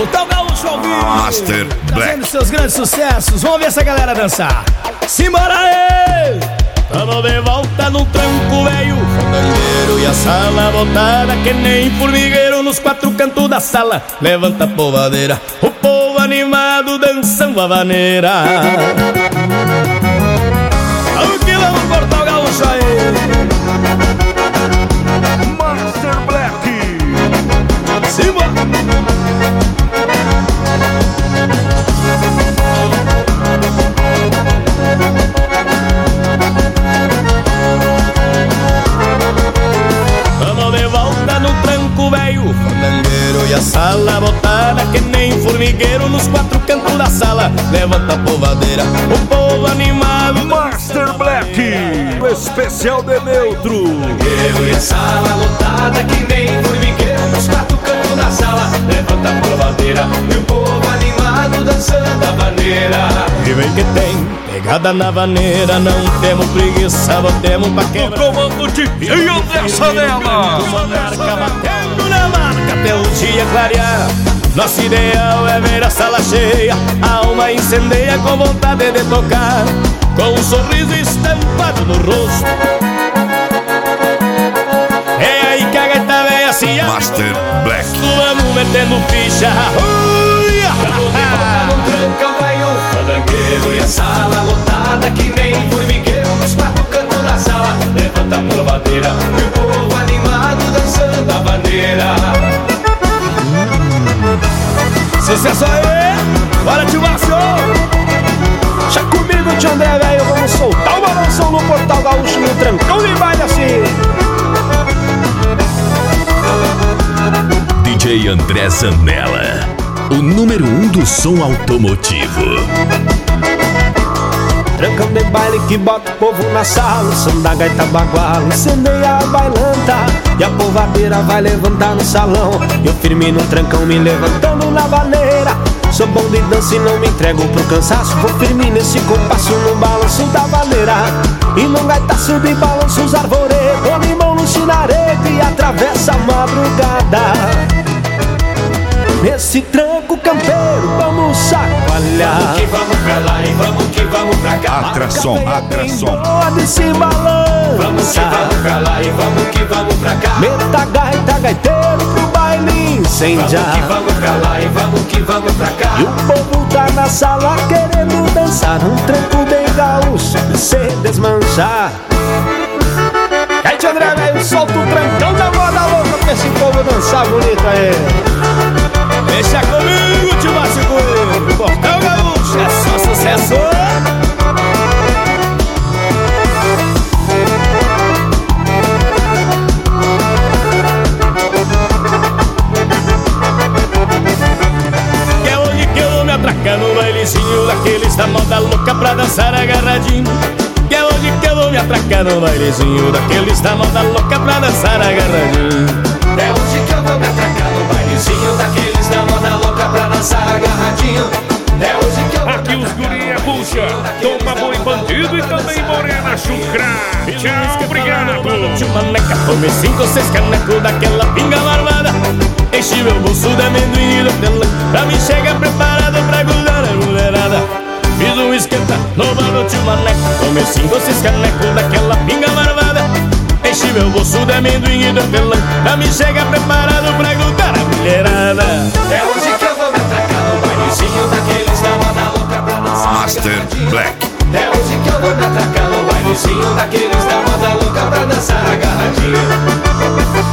Portal Gaúcho ao vivo, Master Black, trazendo seus grandes sucessos. Vamos ver essa galera dançar. Simbora aí! Tamo de volta no tranco velho, fandangueiro e a sala botada que nem formigueiro nos quatro cantos da sala. Levanta a povadeira, o povo animado dançando a vaneira. Aqui lá no Portal Gaúcho aí, Master Black. simbora! Fandangueiro e a sala botada que nem formigueiro nos quatro cantos da sala. Levanta a povadeira, o povo animado. Master Black, o especial de neutro. Fandangueiro e a sala lotada que nem formigueiro nos quatro cantos da sala. Levanta a povadeira e o povo animado dançando a vaneira. E vem que tem pegada na vaneira, não temos preguiça, botemos pra quebrar. O comando de André Sanella. Batendo na marca até o dia clarear. Nosso ideal é ver a sala cheia, a alma incendeia com vontade de tocar, com um sorriso estampado no rosto. É aí que a gaita véia se abre. Master Black. Vamos metendo ficha. Fandangueiro e a sala lotada que nem formigueiro nos quatro cantos da sala. Levanta a provadeira e o povo animado dançando a vaneira. Sucesso aí! Bora, tio Márcio! Já comigo, tio André, velho, vamos soltar o balanção no Portal Gaúcho no trancão de baile assim. DJ André Sanella, o número 1 do som automotivo. Trancão de baile que bota o povo na sala, o som da gaita baguala incendeia a bailanta, e a povadeira vai levantar no salão. Eu firme no trancão me levantando na vaneira. Sou bom de dança e não me entrego pro cansaço. Vou firme nesse compasso no balanço da vaneira, e num gaitaço de balanço os arvoredos, o limão no chinaredo e atravessa a madrugada. Nesse tranco campeiro vamos chacoalhar. Vamos que vamos pra lá e vamos que vamos pra cá. Atração. Pode se balançar. Vamos que vamos pra lá e vamos que vamos pra cá. Meta gaita, gaiteiro pro baile incendiar. Vamos que vamos pra lá e vamos que vamos pra cá. E o povo tá na sala querendo dançar um tranco bem gaúcho e se desmanchar. Aí, tio André, velho, solta o trancão da moda louca pra esse povo dançar bonito aí. Deixa comigo, tio Márcio Coelho. Portal Gaúcho, é só sucesso. Que hoje que eu vou me atracar no bailezinho daqueles da moda louca pra dançar agarradinho. Que hoje que eu vou me atracar no bailezinho daqueles da moda louca pra dançar agarradinho. É hoje que eu vou me atracar no bailezinho daqueles da moda louca pra dançar agarradinho. É hoje que eu vou Aqui os guria puxa, toma boi bandido e também morena chucra. Tchau, obrigado. Tomei 5 ou 6 canecos daquela pinga marmada, enchi meu bolso de amendoim e de hortelã, pra me chegar preparado pra grudar a mulherada. Fiz um esquenta no bar do tio Maneco, tomei 5 ou 6 canecos daquela pinga marmada, enchi meu bolso de amendoim e de hortelã, pra me chegar preparado pra grudar a mulherada. É hoje que eu vou me atracar no bailezinho daqueles da moda louca pra dançar Master Black. É hoje que eu vou me atracar no bailezinho daqueles da moda louca pra dançar agarradinho.